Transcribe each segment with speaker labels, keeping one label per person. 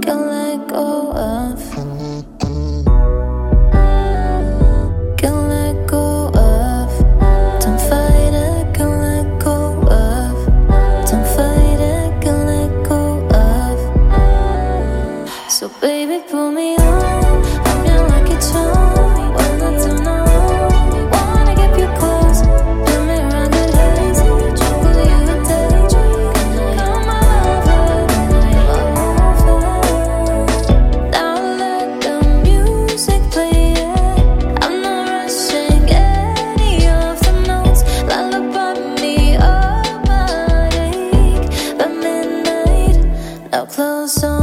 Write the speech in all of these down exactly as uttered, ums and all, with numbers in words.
Speaker 1: can let go of. Can let go of. Don't fight it, can let go of. Don't fight it, can let go of. So baby, pull me on. I'm your lucky charm. When I don't know, wanna get you close. Do me right and lazy. Jungle you a daydream. Come my lover, over. Now let the music play it. I'm not rushing any of the notes. Lullaby me automatic. By midnight, now close on.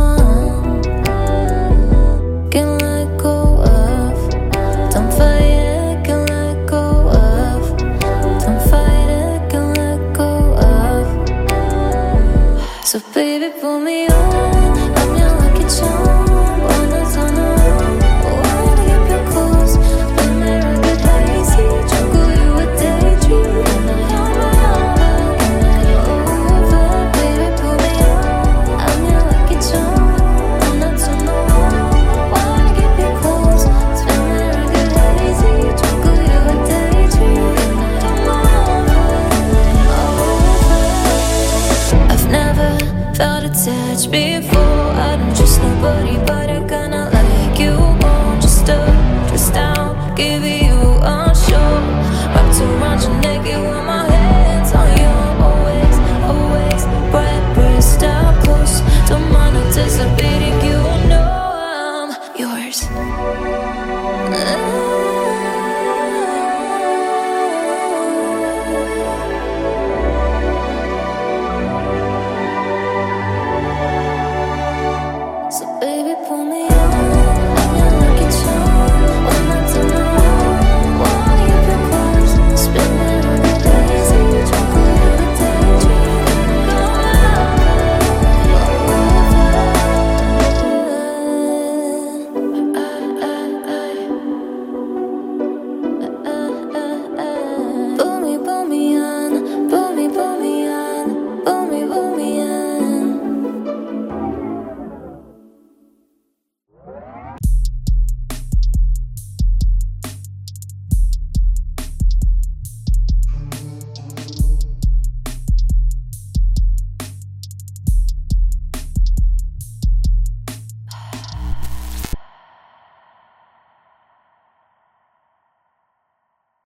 Speaker 1: Can let go of. Don't fight it, can let go of. Don't fight it, can let go of. So baby, pull me on. I'm your lucky charm. Wanna turn around, wanna get you close. Let me rock it lazy. Jungle you a daydream. You're my lover, over. Baby, pull me on. I'm your lucky charm. Wanna turn around, wanna get you close. Let me rock it lazy. Jungle you a daydream. You're my lover, over. I've never felt attached before. I don't trust nobody, but I kinda like you more. Just up, just down, give you a show. Wrapped around your neck, you want